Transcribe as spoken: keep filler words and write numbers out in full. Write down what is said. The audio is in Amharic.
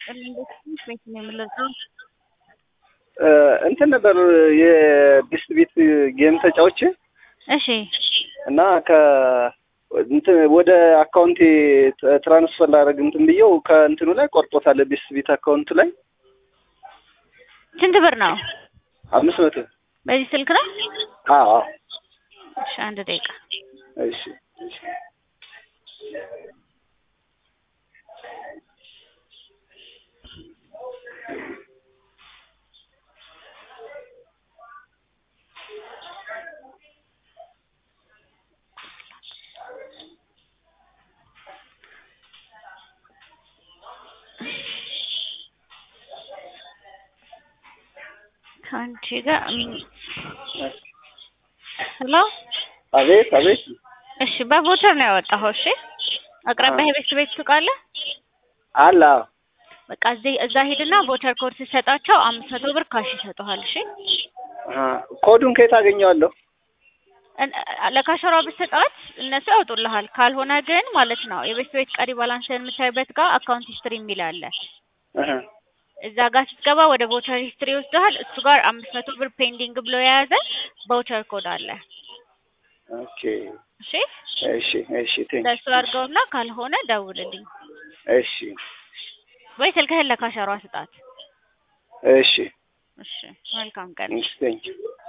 እንዴት ቤት ነው የምለዘው እንትን ነበር የዲስ ቤት ጌም ተጫውቼ እሺ እና ከ እንትን ወደ አካውንቴ ትራንስፈር ላደርግ እንትን ብየው ከእንትኑ ላይ ቆርጦታል ዲስ ቤት አካውንት ላይ ስንት ብር ነው አምስት መቶ በዚህ ስልክ ነው አዎ እሺ አንድ ደቂቃ እሺ አንቺ ጋር ሄሎ አቤት አቤት እሺ በቦተር ነው ያወጣው እሺ አቅራቢያ ቤት ቤት ሱቃለ አላ በቃ እዚህ እዛ ሄድና ቦተር ኮድ ሲሰጣቸው አምስት መቶ ብር ካሽ ይሰጡሃል እሺ አ ኮዱን ከየት አገኘዋለሁ ለካሸሯ በሰጣት እነሱ ያወጡልሃል ካልሆነ ግን ማለት ነው የቤት ቤት ቀሪ ባላንስን የምታይበት ጋር አካውንት ሂስትሪ የሚል አለ አሃ እዛ ጋር ስትገባ ወደ ቮቸር ሂስትሪ ወስደሃል እሱ ጋር አምስት መቶ ብር ፔንዲንግ ብሎ የያዘ ቮቸር ኮድ አለ ኦኬ እሺ እሺ እሺ ቴንክ ለሱ አድርገውና ካልሆነ ደውልልኝ እሺ ወይ ስልክህን ለካሸሯ ስጣት እሺ እሺ መልካም ቀን ቴንክ ዩ